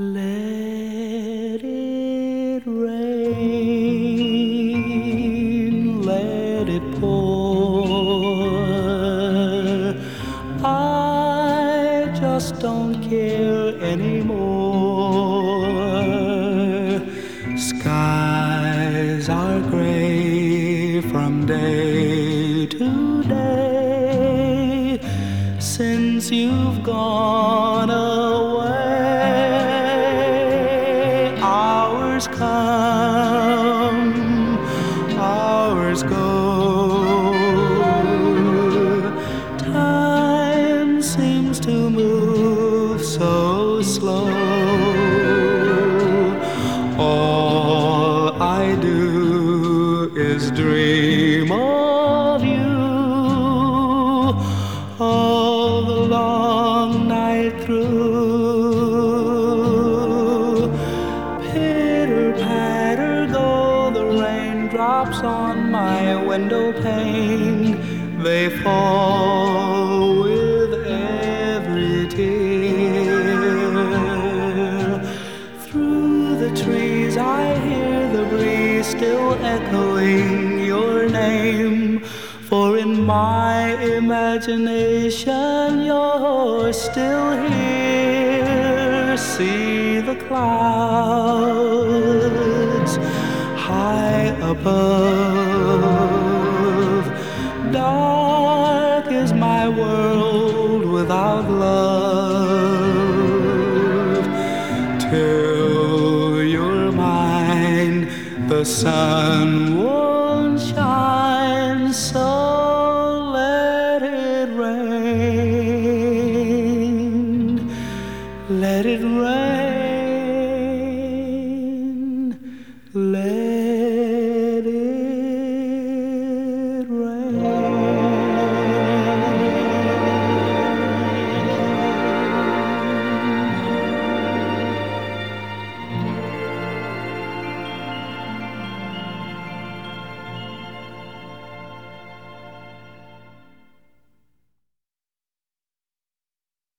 Let it rain, let it pour. I just don't care anymore. Skies are gray from day to day since you've gone away. Hours come, hours go. Time seems to move so slow. All I do is dream of you all the long night through. Pitter-patter go the raindrops on my window pane. They fall with every tear. Through the trees I hear the breeze still echoing your name. For in my imagination you're still here. See the clouds high above. Dark is my world without love. Till you're mine, the sun